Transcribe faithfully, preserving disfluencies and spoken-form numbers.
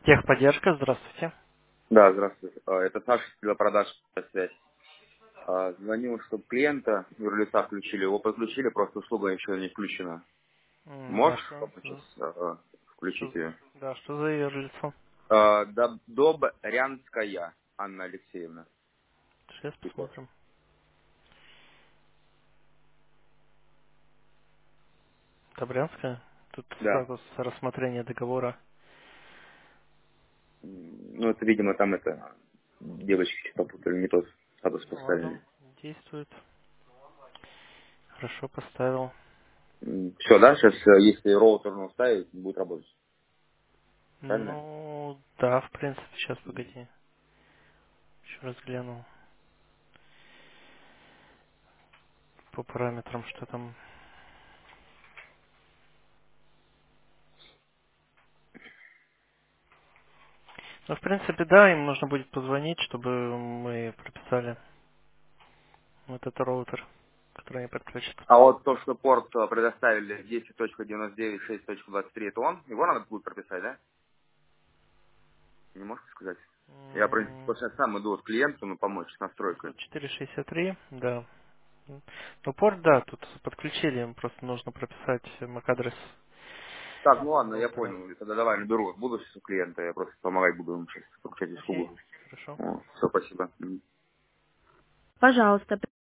Техподдержка, здравствуйте. Да, здравствуйте. А, Это Саша для продаж связь. А, Звонил, чтобы клиента юрлица включили. Его подключили, просто услуга еще не включена. М, А Можешь что, помочь что, а, включить что- ее? да, что за ее лицо? А, Доб- Добрянская Анна Алексеевна. Сейчас Типа. посмотрим. Добрянская. Тут Да. статус рассмотрения договора. М, Ну, это, видимо, там это девочки что-то попутали, не тот статус Ну ладно, поставили. действует. Хорошо, поставил. Все, да, сейчас, если роутер уставить, будет работать. Правильно? Ну, да, в принципе, сейчас, погоди. Еще раз гляну по параметрам, что там. Ну, в принципе, да, им нужно будет позвонить, чтобы мы прописали вот этот роутер, который они подключат. А вот то, что порт а, предоставили десять точка девяносто девять шесть точка двадцать три, это он? Его надо будет прописать, да? Не можете сказать? Я, в принципе, М, просто сам иду вот к клиенту, ну, помочь с настройкой. девятьсот четыре шестьдесят три, да. Ну, порт, да, тут подключили, им просто нужно прописать эм эй си-адрес Так, ну ладно, я роутера. понял. Тогда давай наберу. Буду сейчас у клиента, я просто помогать буду ему сейчас подключать Окей, услугу. хорошо. Все, спасибо. Мгм. Пожалуйста,